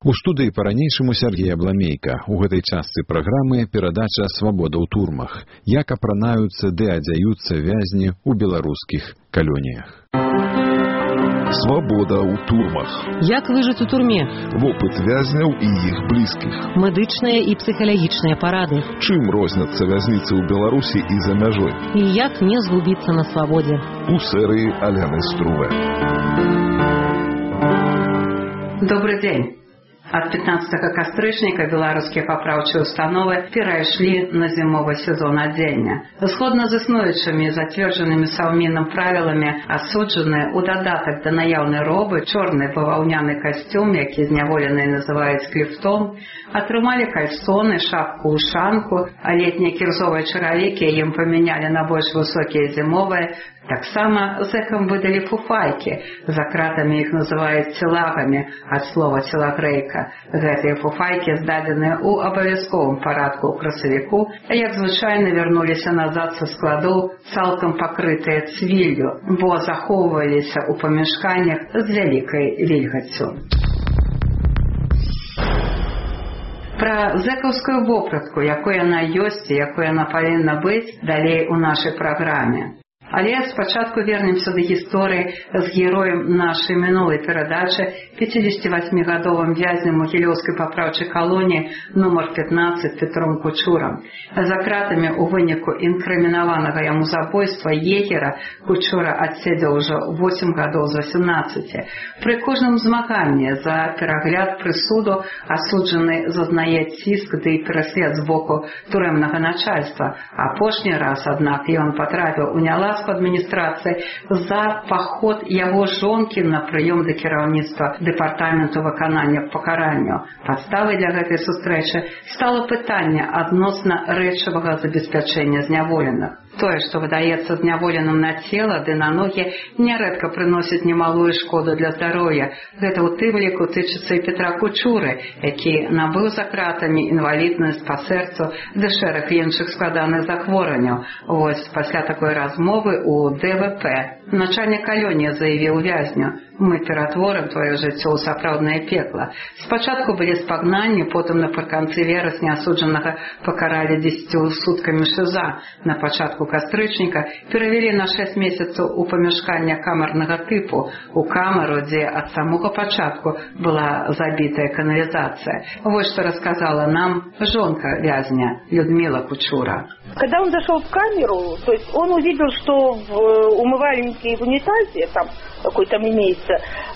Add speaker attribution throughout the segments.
Speaker 1: У студыі па-ранейшаму Сергей Абламейка. У гэтай частцы праграмы перадача «Свабода ў турмах». Як апранаюцца ды адзяюцца вязні ў беларускіх калоніях.
Speaker 2: Свабода ў турмах.
Speaker 3: Як выжыць у турме?
Speaker 2: Вопыт вязняў і іх блізкіх.
Speaker 3: Медычныя і псіхалагічныя парады.
Speaker 2: Чым розняцца вязніцы ў Беларусі і за мяжой?
Speaker 3: І як не згубіцца на свабодзе.
Speaker 2: У серыі Аляны Струве.
Speaker 4: Добрый день. От 15 кастрычніка беларускія папраўчыя установы перайшлі на зімовы сезон адзення. Згодна з існуючымі зацверджанымі Саўмінам правіламі, асуджаныя ў дадатак да наяўнай робы чорны баваўняны касцюм, які зняволеныя называюць кліфтом, атрымалі кальсоны, шапку-ушанку, а летнія кірзовыя чаравікі ім памянялі на больш высокія зімовыя. Таксама зэкам выдалі фуфайкі, за кратамі іх называюць цілагамі, ад слова цілагрэйка. Гэтыя фуфайкі здадзеныя ў абавязковым парадку ў красавіку, а як звычайна вярнуліся назад са складоў цалкам пакрытыя цвіллю, бо захоўваліся ў памяшканнях з вялікай вільгаццю. Пра зэкаўскую вопратку, якой яна ёсць і якой яна павінна быць, далей у нашай праграме. Але спачатку вернемся да гісторыі з героем нашай мінулай перадачы, 58-гадовым вязнем Могілёўскай папраўчай калоніі нумар 15 Петром Кучурам. За кратамі ў выніку інкрымінаванага яму забойства егера Кучура адседзеў ужо 8 гадоў з 18. Пры кожным змаганні за перагляд прысуду асуджаны зазнае ціск ды пераслед з боку турэмнага начальства. Апошні раз, аднак, ён патрапіў у няласку адміністрацыі за паход яго жонкі на прыём да кіраўніцтва дэпартаменту выканання пакаранню. Падставай для гэтай сустрэчы стала пытанне адносна рэчавага забеспячэння зняволеных. Тое, што выдаецца зняволеным на цела ды на ногі, нярэдка прыносіць немалую шкоду для здароўя. Гэта ў тым ліку тычыцца і Петра Кучуры, які набыў за кратамі інваліднасць па сэрцу ды шэраг іншых складаных захворванняў. Вось пасля такой размовы у ДВП начальнік калоніі заявіў вязню: «Мы ператворым твоё жыццё ў сапраўднае пекла». Спачатку былі спагнанні, потым напрыканцы верасня асуджанага пакаралі 10 суткамі ШИЗа. На пачатку кастрычніка перавялі на 6 месяцаў у памяшкання камернага тыпу, у камеру, дзе ад самога пачатку была забітая каналізацыя. Вот что рассказала нам жонка вязня Людмила Кучура.
Speaker 5: Когда он зашел в камеру, то есть он увидел, что в умывальнике и в унитазе, там какой там имеется,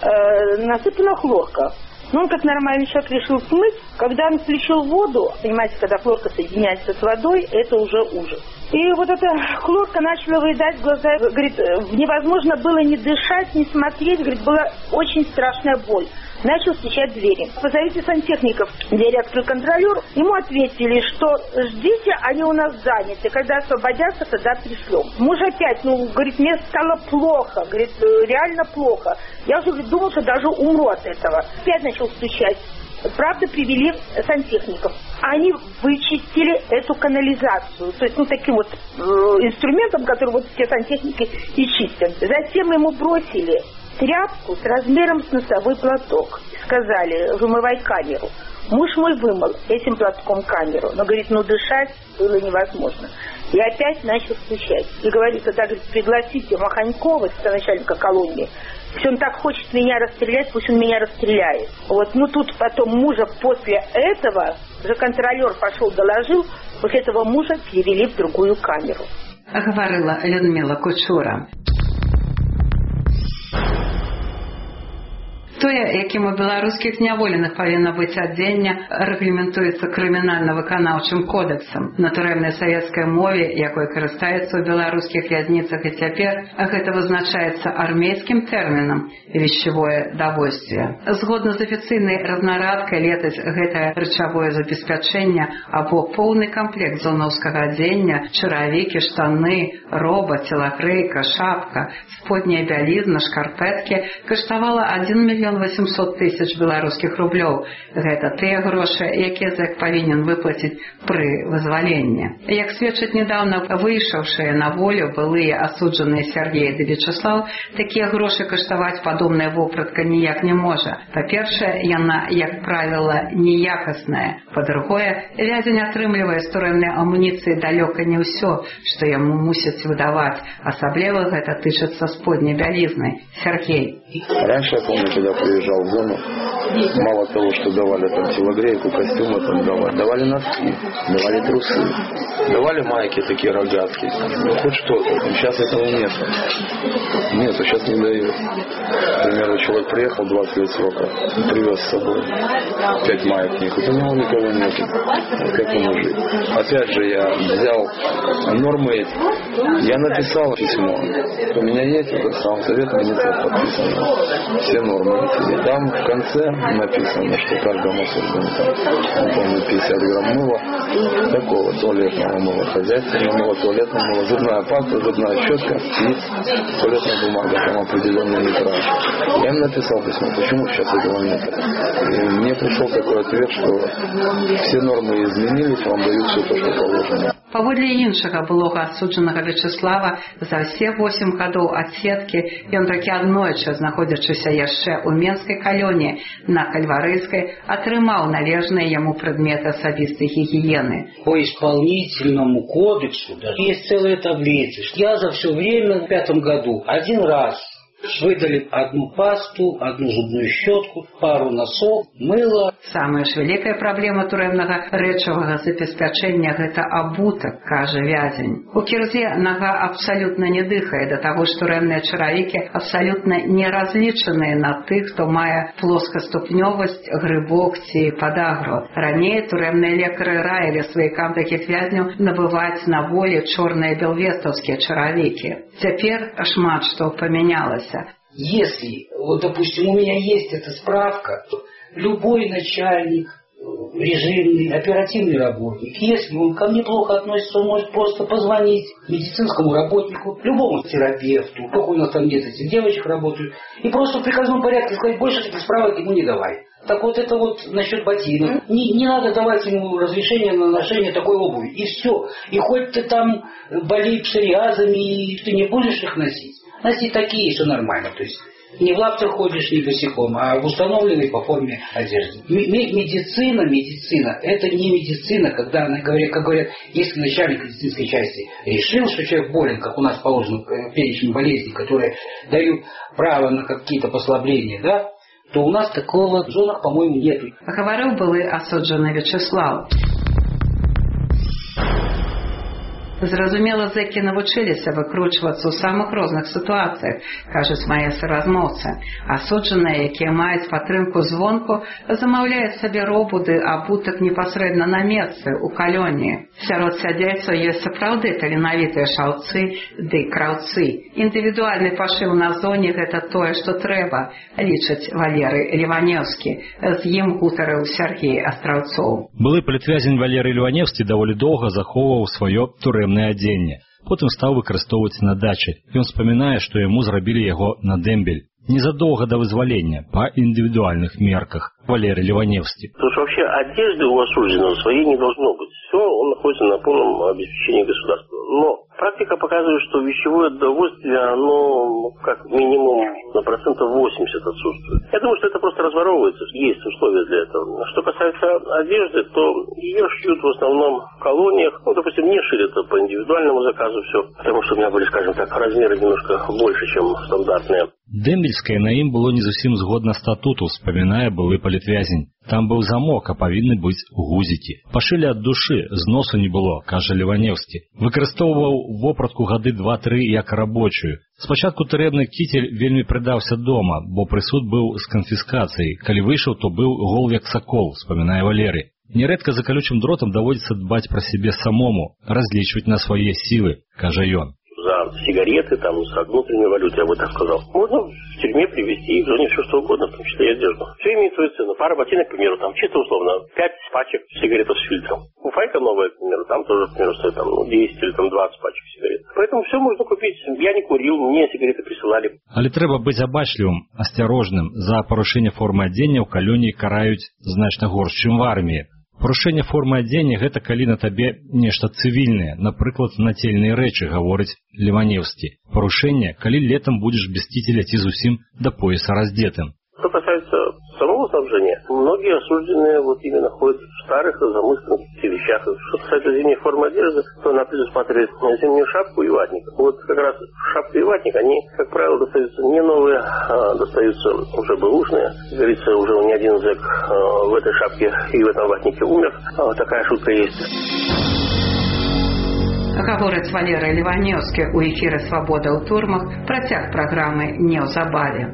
Speaker 5: насыпана хлорка. Но он, как нормальный человек, решил смыть. Когда он включил воду, понимаете, когда хлорка соединяется с водой, это уже ужас. И вот эта хлорка начала выедать глаза. Говорит, невозможно было ни дышать, ни смотреть. Говорит, была очень страшная боль. Начал стучать двери. Позовите сантехников. Двери открыл контролер. Ему ответили, что ждите, они у нас заняты. Когда освободятся, тогда пришлем. Муж опять, говорит, мне стало плохо. Говорит, реально плохо. Я уже, говорит, думал, что даже умру от этого. Опять начал стучать. Правда, привели сантехников. Они вычистили эту канализацию. То есть, таким вот инструментом, который вот все сантехники и чистят. Затем ему бросили тряпку с размером с носовой платок. Сказали, вымывай камеру. Муж мой вымыл этим платком камеру. Но, говорит, дышать было невозможно. И опять начал стучать. И говорит, тогда, говорит, пригласите Маханькова, начальника колонии. Если он так хочет меня расстрелять, пусть он меня расстреляет. Вот, тут потом мужа после этого, уже контролер пошел, доложил, после этого мужа перевели в другую камеру.
Speaker 4: Говорила Людмила Кучура. Тое, якім у беларускіх зняволеных павінна быць адзенне, рэгламентуецца крымінальна-выканаўчым кодэксам. На турэмнай савецкай мове, якой карыстаецца ў беларускіх вязніцах і цяпер, гэта вызначаецца армейскім тэрмінам «вещевое довольствие». Згодна з афіцыйнай разнарадкай летась гэтае рэчавое забеспячэнне або поўны камплект зонаўскага адзення, чаравікі, штаны, роба, целакрэйка, шапка, сподняя бялізна, шкарпэткі каштавала 1 мільён 800 000 беларускіх рублёў. Гэта тыя грошы, якія зэк павінен выплаціць пры вызваленні. Як сведчаць нядаўна выйшаўшыя на волю былыя асуджаныя Сергей ды Вячеслав, такія грошы каштаваць падобная вопратка ніяк не можа. Па-першае, яна, як правіла, неякасная. Па-другое, вязень атрымлівае з турэмнай амуніцыі далёка не ўсё, што яму мусяць выдаваць. Асабліва гэта тычыцца сподняй бялізны. Сергей.
Speaker 6: Раньше, я помню, когда приезжал в зону, мало того, что давали там телогрейку, костюмы там давали носки, давали трусы, давали майки такие рогатки, хоть что-то. Сейчас этого нет. Нет, сейчас не дают. К примеру, человек приехал 20 лет срока, привез с собой 5 маек, вот у него никого нет. Как ему жить? Опять же, я взял нормы эти, я написал письмо. У меня есть этот сам совет министров подписано. Все нормы. И там в конце написано, что каждому осужденному, помню, 50 грамм мыла, такого туалетного мыла, хозяйственного мыла, туалетного мыла, зубная паста, зубная щетка и туалетная бумага, там определенный метраж. Я им написал письмо, почему сейчас этого нет. И мне пришел такой ответ, что все нормы изменились, вам дают все то, что положено.
Speaker 4: Паводле іншага былога асуджанага Вячеслава, за ўсе 8 гадоў адседкі ён такі аднойчы, знаходзячыся яшчэ ў Менскай калоніі на Кальварыйскай, атрымаў належныя яму прадметы асабістай гігіены.
Speaker 7: По исполнительному кодексу есть целые таблицы. Я за все время в 5 году один раз выдали одну пасту, одну зубную щетку, пару носов, мыло.
Speaker 4: Самая ж вялікая праблема турэмнага рэчавага забеспячэння – гэта абутак, кажа вязень. У кірзе нага абсалютна не дыхае, да таго ж турэмныя чаравікі абсалютна не разлічаныя на тых, хто мае плоскаступнёвасць, грыбок ці падагру. Раней турэмныя лекары раілі сваякам такіх вязняў набываць на волі чорныя белвестаўскія чаравікі. Цяпер шмат што памянялася.
Speaker 7: Если, вот, допустим, у меня есть эта справка, то любой начальник, режимный, оперативный работник, если он ко мне плохо относится, он может просто позвонить медицинскому работнику, любому терапевту, только у нас там нет этих девочек работают, и просто в приказном порядке сказать, больше таких справок ему не давай. Так вот это вот насчет ботинок. Не надо давать ему разрешение на ношение такой обуви. И все. И хоть ты там болеешь псориазами, ты не будешь их носить. Носить такие, что нормально. То есть не в лаптях ходишь, не босиком, а в установленной по форме одежды. Медицина, это не медицина, когда, как говорят, если начальник медицинской части решил, что человек болен, как у нас положено перечень болезней, которые дают право на какие-то послабления, да, то у нас такого в зонах, по-моему, нету.
Speaker 4: Гаварыў былы асуджаны Вячеслав. Зразумела, зэкі навучыліся выкручвацца ў самых розных сітуацыях, кажуць мае суразмоўцы. Асуджаныя, якія маюць падтрымку звонку, замаўляюць сабе робуды, абутак непасрэдна на месцы, у калоніі. Сярод сядзельцаў ёсць сапраўды таленавітыя шаўцы ды краўцы. Індывідуальны пашыў на зоне – гэта тое, што трэба, лічыць Валерый Ліванеўскі. З ім гутарыў Сергей Астраўцоў.
Speaker 8: Былы палітвязень Валерый Ліванеўскі даволі доўга захоўваў сваё турэмнае адзенне. Потым стаў выкарыстоўваць на дачы. Ён успамінае, што яму зрабілі яго на дэмбель. Незадолго до вызволения, по индивидуальных мерках. Валерий Ліванеўскі.
Speaker 9: Потому что вообще одежды у осужденного своей не должно быть. Все, он находится на полном обеспечении государства. Но практика показывает, что вещевое удовольствие, оно как минимум на 80% отсутствует. Я думаю, что это просто разворовывается. Есть условия для этого. Что касается одежды, то ее шьют в основном в колониях. Ну, допустим, мне шили это по индивидуальному заказу все. Потому что у меня были, скажем так, размеры немножко больше, чем стандартные.
Speaker 8: Дэмбельскае на ім было не зусім згодна статуту, вспамінае былы палітвязень. Там быў замок, а павінны быць гузікі. Пашылі ад душы, зносу не было, кажа Ліванеўскі. Выкарыстоўваў вопратку гады 2-3 як рабочую. Спачатку турэмны кітель вельмі прыдаўся дома, бо прысуд быў з канфіскацыяй. Калі выйшаў, то быў гол як сакол, вспамінае Валерый. Нередко за колючим дротом доводится дбать про себя самому, различивать на свои силы, кажа ён.
Speaker 9: За сигареты, там, с внутренней валютой, я бы так сказал. Можно в тюрьме привезти их в зоне все что угодно, в том числе и одежду. Все имеет свою цену. Пара ботинок, к примеру, там чисто условно 5 пачек сигаретов с фильтром. Фуфайка новая, к примеру, там тоже, к примеру, стоит 10 или 20 пачек сигарет. Поэтому все можно купить. Я не курил, мне сигареты присылали.
Speaker 8: Але трэба быць абачлівым, асцярожным. За парушэнне формы адзення ў калоніі караюць значна горш, чым в арміі. Парушэнне формы адзення – гэта калі на табе нешта цывільнае, напрыклад, нацельныя рэчы, гаворыць Леваневскі. Парушэнне, калі летом будзеш без кітеля ці зусім да пояса раздетым.
Speaker 9: Что касается самого снабжения, многие осужденные именно ходят в старых замыслах вещах. Что касается зимней формы одежды, то она предусматривает зимнюю шапку и ватник. Вот как раз шапка и ватник, они, как правило, достаются не новые, а достаются уже бэушные. Как говорится, уже ни один зэк в этой шапке и в этом ватнике умер. Такая шутка есть.
Speaker 4: Гаворыць Валерый Леваневскі у эфіры «Свабода ў турмах», працяг праграмы неўзабаве.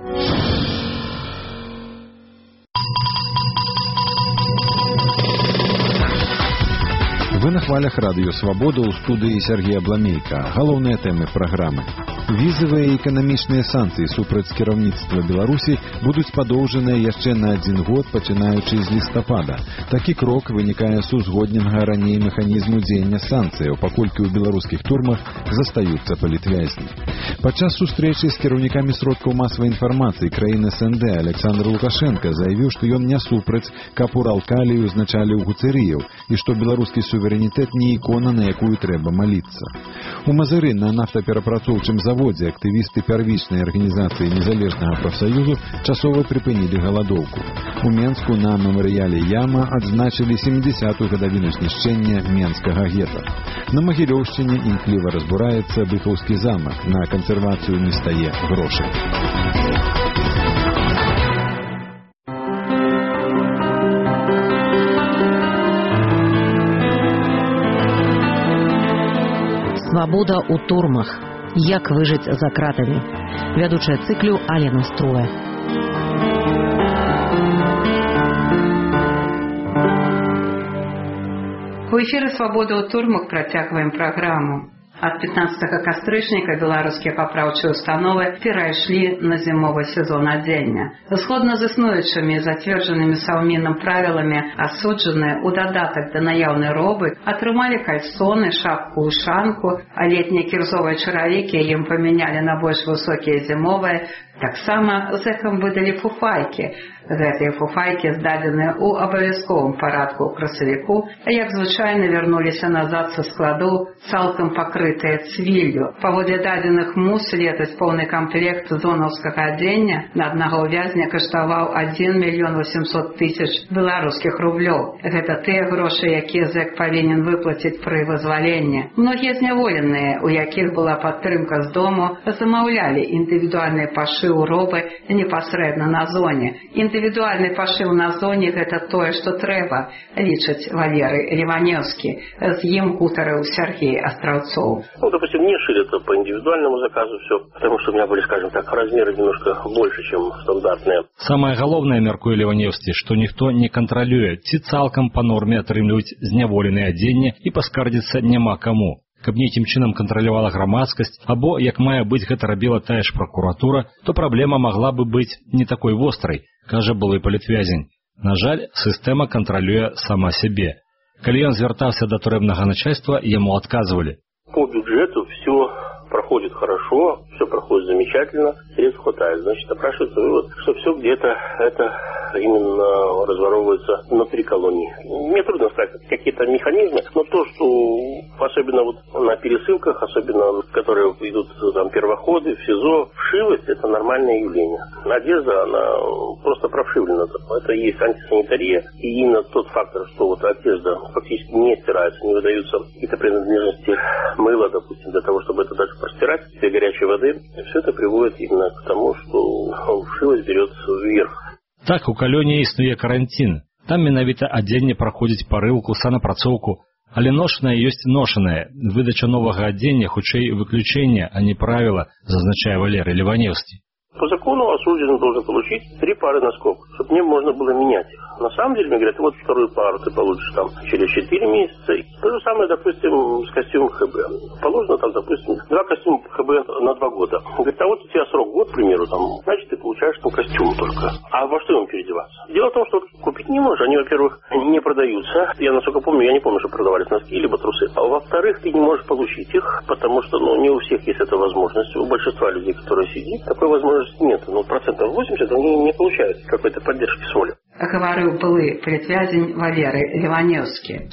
Speaker 1: Вы на хвалях радыё «Свабода» ў студыі Сергея Бламейка. Галоўныя тэмы праграмы. Візавыя і эканамічныя санкцыі супраць кіраўніцтва Беларусі будуць падоўжаныя яшчэ на 1 год, пачынаючы з лістапада. Такі крок вынікае з узгодненага раней механізму дзеяння санкцыяў, паколькі ў беларускіх турмах застаюцца палітвязні. Падчас сустрэчы з кіраўнікамі сродкаў масавай інфармацыі краін СНД Александр Лукашенко заявіў, што ён не супраць, каб Уралкалію узначаліў Гуцэрыеў і што беларускі суверэнітэт не ікона, на якую трэба маліцца. У Мазыры на нафтаперапрацоўчым заводзе актывісты первічнай арганізацыі незалежнага прафсаюзу часова прыпынілі галадоўку. У Менску на мемарыяле Яма адзначылі 70-ю гадавіну знішчэння Менскага гета. На Магілёўшчыне імкліва разбураецца Быхаўскі замак. На кансервацыю не стае грошай.
Speaker 3: Свабода ў турмах. Як выжыць за кратамі. Вядучая цыклю Алена Струве.
Speaker 4: У эфіры «Свабода ў турмах» працягваем праграму. Ад 15 кастрычніка беларускія папраўчыя установы перайшлі на зімовы сезон адзення. Згодна з існуючымі зацверджанымі Саўмінам правіламі, асуджаныя ў дадатак да наяўнай робы атрымалі кальсоны, шапку-ушанку, а летнія кірзовыя чаравікі ім памянялі на больш высокія зімовыя. Таксама зэкам выдалі фуфайкі. Гэтыя фуфайкі здадзеныя ў абавязковым парадку ў красавіку, а як звычайна вярнуліся назад са складоў цалкам пакрытыя цвіллю. Паводле дадзеных МУС летась поўны камплект зонаўскага адзення на аднаго вязня каштаваў 1 800 000 беларускіх рублёў. Гэта тыя грошы, якія зэк павінен выплаціць пры вызваленні. Многія зняволеныя, у якіх была падтрымка з дому, замаўлялі індывідуальныя пашыў робы непасрэдна на зоне. Індывідуальны пашыў на зоне – гэта тое, што трэба, лічыць Валерый Леваневскі. З ім гутарыў Сергей Астраўцоў.
Speaker 9: Допустим, мне шили это по индивидуальному заказу все, потому что у меня были, скажем так, размеры немножко больше, чем стандартные.
Speaker 8: Самое галоўнае, мяркуе Леваневскі, што ніхто не кантралюе, ці цалкам па норме атрымліваюць зняволеныя адзенне і паскардзіцца няма каму. Каб нейкім чынам кантралявала грамадскасць, або, як мае быць, гэта рабіла тая ж пракуратура, то праблема магла бы быць не такой вострай, кажа былы палітвязень. На жаль, сістэма кантралюе сама сябе. Калі ён звяртаўся да турэбнага начальства, яму адказвалі.
Speaker 9: По бюджету все проходит хорошо, все проходит замечательно, средств хватает. Значит, напрашивается вывод, что все где-то это именно разворовывается внутри колонии. Мне трудно сказать какие-то механизмы, но то, что особенно вот на пересылках, особенно которые идут там первоходы, в СИЗО, вшивость – это нормальное явление. Одежда, она просто прошивлена. Это и есть антисанитария. И именно тот фактор, что вот одежда фактически не стирается, не выдаются какие-то принадлежности мыла, допустим, для того, чтобы это дальше простирать, все горячей воды, все это приводит именно к тому, что вшивость берет вверх.
Speaker 8: Так, у калоніі існуе карантин. Там менавіта адзенне праходзіць парылку, санапрацоўку, але ношанае ёсць ношанае. Выдача новага адзення хутчэй выключэнне, а не правіла, зазначае Валерый Леваневскі.
Speaker 9: По закону осужденный должен получить 3 пары носков, чтобы не можно было менять их. На самом деле, мне говорят, вот вторую пару ты получишь там через 4 месяца. То же самое, допустим, с костюмом ХБ. Положено там, допустим, 2 костюма ХБ на 2 года. Говорит, а вот у тебя срок год, к примеру, там, значит, ты получаешь там костюм только. А во что ему переодеваться? Дело в том, что купить не можешь. Они, во-первых, не продаются. Я, насколько помню, я не помню, что продавались носки либо трусы. А во-вторых, ты не можешь получить их, потому что, не у всех есть эта возможность. У большинства людей, которые сидят, такой возможности нет. 80% они не получают какой-то поддержки с воли.
Speaker 4: Говорил былы політвязень Валерий Леваневский.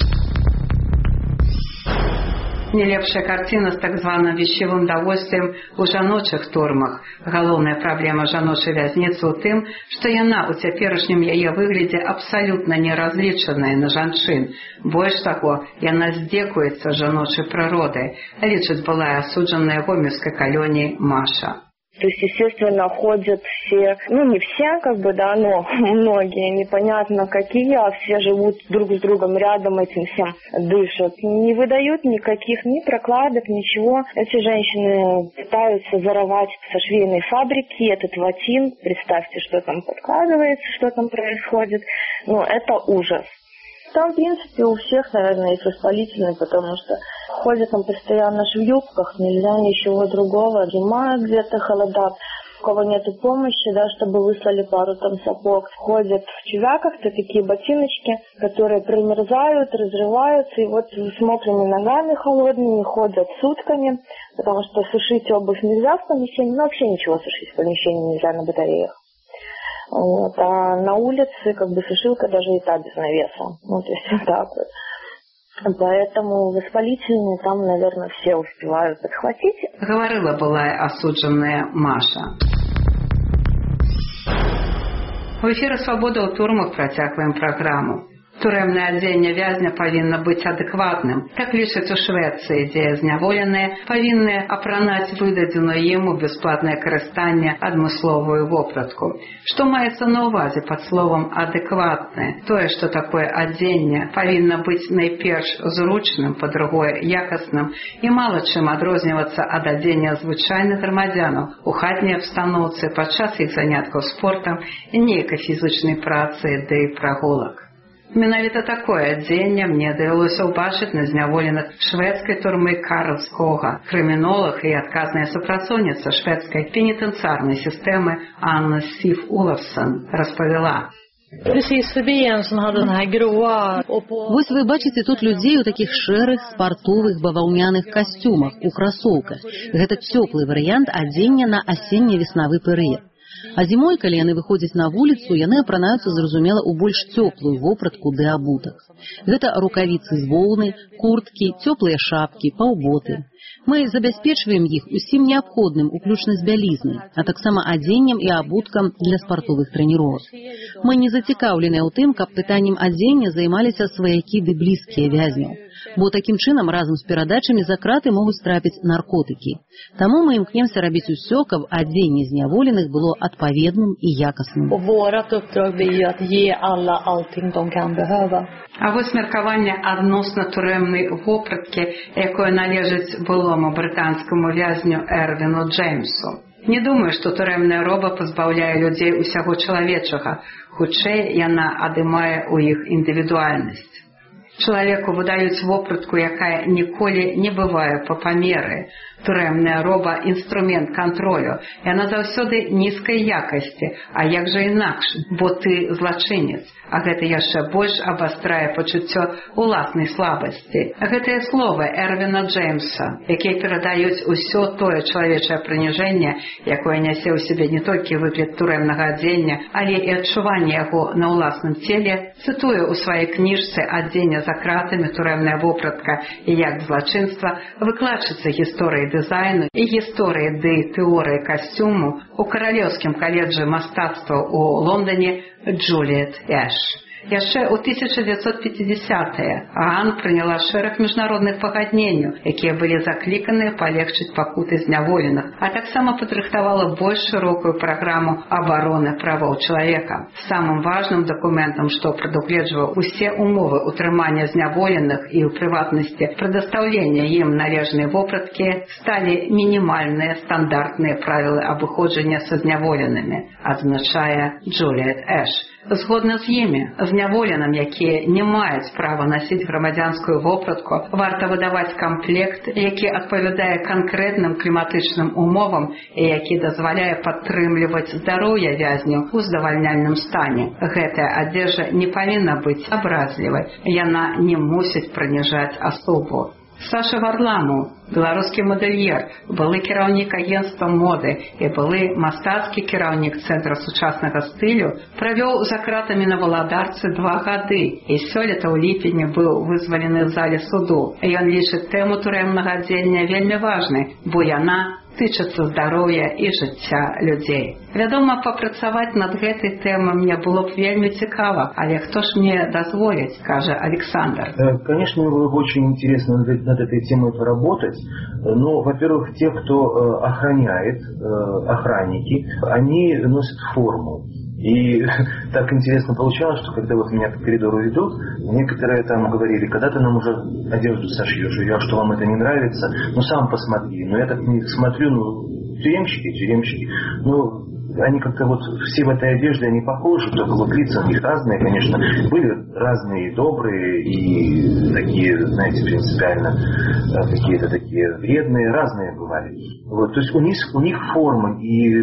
Speaker 4: Нелепшая картина с так званым вещевым довольствием у жаночых турмах. Галоўная праблема жаночай вязніцы ў тым, што яна ў цяперашнім яе выглядзе абсалютна не разлічаная на жанчын. Больш таго, яна здзекуецца жаночай прыродай, лічыць былая асуджаная гомельскай калоніяй Маша.
Speaker 10: То есть, естественно, ходят все, не все, но многие, непонятно какие, а все живут друг с другом рядом, этим всем дышат. Не выдают никаких ни прокладок, ничего. Эти женщины пытаются воровать со швейной фабрики этот ватин. Представьте, что там подкладывается, что там происходит. Это ужас. Там, в принципе, у всех, наверное, есть воспалительные, потому что ходят там постоянно в юбках, нельзя ничего другого. Зима где-то, холода, у кого нету помощи, чтобы выслали пару там сапог. Ходят в чувяках-то такие ботиночки, которые примерзают, разрываются, и вот с мокрыми ногами холодными ходят сутками, потому что сушить обувь нельзя в помещении, вообще ничего сушить в помещении нельзя на батареях. А на улице сушилка даже и та без навеса. То есть вот так вот. Поэтому воспалительные там, наверное, все успевают подхватить.
Speaker 4: Говорила былая осудженная Маша. В эфире «Свобода» у турмах працягваем праграму. Турэмнае адзенне вязня павінна быць адэкватным. Так лічаць у Швецыі, дзе зняволеныя павінны апранаць выдадзеную ім у бясплатнае карыстанне адмысловую вопратку. Што маецца на ўвазе пад словам «адэкватнае»? Тое, што такое адзенне, павінна быць найперш зручным, па-другое, якасным і мала чым адрознівацца ад адзення звычайных грамадзянаў у хатняй абстаноўцы падчас іх заняткаў спортам і нейкай фізычнай працы ды прагулак. Менавіта такое адзенне мне давялося ўбачыць на зняволеных шведскай турмы Карлскога. Крымінолог і адказная супрацоўніца шведскай пенітэнцыярнай сістэмы Анна Сиф Олафсон распавяла.
Speaker 3: Вось вы бачыце тут людзей у такіх шэрых спартовых баваўняных касцюмах у красоўках. Гэта цёплы варыянт адзення на асенне-веснавы перыяд. А зімой, калі яны выходзяць на вуліцу, яны апранаюцца, зразумела, у больш цёплую вопратку ды абутак. Гэта рукавіцы з воўны, курткі, цёплыя шапкі, паўботы. Мы забяспечваем іх усім неабходным, уключна з бялізнай, а таксама адзеннем і абуткам для спартовых трэніровак. Мы не зацікаўленыя ў тым, каб пытаннем адзення займаліся сваякі ды блізкія вязняў. Бо такім чынам разам з перадачамі за краты могуць трапіць наркотыкі. Таму мы імкнемся рабіць усё, каб адзенне зняволеных было адпаведным і якасным.
Speaker 4: А вось меркаванне адносна турэмнай вопраткі, якое належыць былому брытанскаму вязню Эрвіну Джеймсу. Не думаю, што турэмная роба пазбаўляе людзей усяго чалавечага. Хутчэй яна адымае ў іх індывідуальнасць. Чалавеку выдаюць вопратку, якая ніколі не бывае па памеры. Турэмная роба – інструмент кантролю. Яна заўсёды нізкай якасці. А як жа інакш? Бо ты злачынец. А гэта яшчэ больш абастрае пачуццё уласнай слабасці. Гэтыя словы Эрвіна Джеймса, якія перадаюць усё тое чалавечае прыніжэнне, якое нясе ў сябе не толькі выгляд турэмнага адзення, але і адчуванне яго на ўласным целе, цытую ў сваёй кніжцы «Адзення за кратамі. Турэмная вопратка і як злачынства», выкладчыца гісторыі дызайну і гісторыі ды тэорыі касцюму у Каралеўскім каледжы мастацтваў у Лондоне Джуліет Эш. Яшчэ ў 1950-е ААН прыняла шэраг міжнародных пагадненняў, якія былі закліканыя палегчыць пакуты зняволеных, а таксама падрыхтавала больш шырокую праграму абароны правоў чалавека. Самым важным дакументам, што прадугледжваў усе умовы утрымання зняволеных і, ў прыватнасці, прадастаўлення ім належнай вопраткі, сталі мінімальныя стандартныя правілы абыходжання са зняволенымі, адзначае Джуліет Эш. Згодна з імі, зняволеным, якія не маюць права насіць грамадзянскую вопратку, варта выдаваць камплект, які адпавядае канкрэтным кліматычным умовам і які дазваляе падтрымліваць здароўе вязняў у здавальняльным стане. Гэтая адзежа не павінна быць абразлівай, яна не мусіць прыніжаць асобу. Саша Варламов, беларускі мадэльер, былы кіраўнік агенцтва моды і былы мастацкі кіраўнік Цэнтра сучаснага стылю, правёў за кратамі на Валадарцы 2 гады і сёлета ў ліпені быў вызвалены ў зале суду. Ён лічыць тэму турэмнага адзення вельмі важнай, бо яна тычыцца здароўя і жыцця людзей. Вядома, папрацаваць над гэтай тэмай мне было б вельмі цікава, але хто ж мне дазволіць, кажа Александр.
Speaker 11: Конечно, мне было бы очень интересно над этой темой поработать, но, во-первых, те, кто охраняет, охранники, они носят форму. И так интересно получалось, что когда вот меня по коридору ведут, некоторые там говорили, когда ты нам уже одежду сошьешь, я, что вам это не нравится, ну сам посмотри. Но я так не смотрю, тюремщики, ну они как-то вот все в этой одежде, они похожи, только вот лица у них разные, конечно, были разные, добрые и такие, знаете, принципиально какие-то такие вредные, разные бывали. Вот, то есть у них форма, и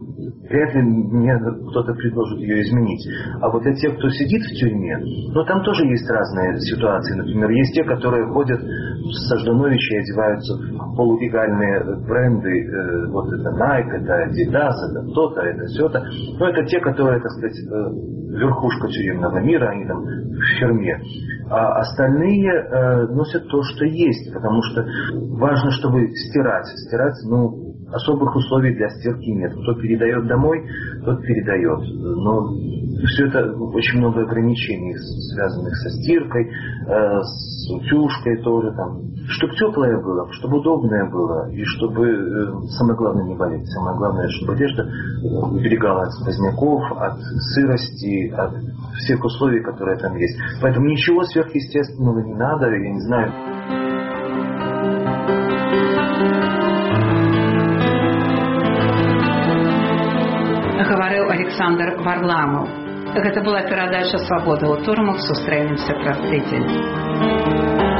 Speaker 11: вряд ли мне кто-то предложит ее изменить. А вот для тех, кто сидит в тюрьме, ну там тоже есть разные ситуации. Например, есть те, которые ходят со Ждановича и одеваются в полулегальные бренды, вот это Nike, это Adidas, это то-то, это все-то. Но это те, которые, так сказать, верхушка тюремного мира, они там в фирме. А остальные носят то, что есть, потому что важно, чтобы стирать. Стирать, ну, особых условий для стирки нет. Кто передает домой, тот передает. Но все это очень много ограничений, связанных со стиркой, с утюжкой тоже там. Чтобы теплое было, чтобы удобное было, и чтобы, самое главное, не болеть. Самое главное, чтобы одежда уберегала от сквозняков, от сырости, от всех условий, которые там есть. Поэтому ничего сверхъестественного не надо, я не знаю.
Speaker 4: Гаварыў Александр Варламов. Гэта была перадача «Свабода ў турмах». Сустрэнемся праз тыдзень.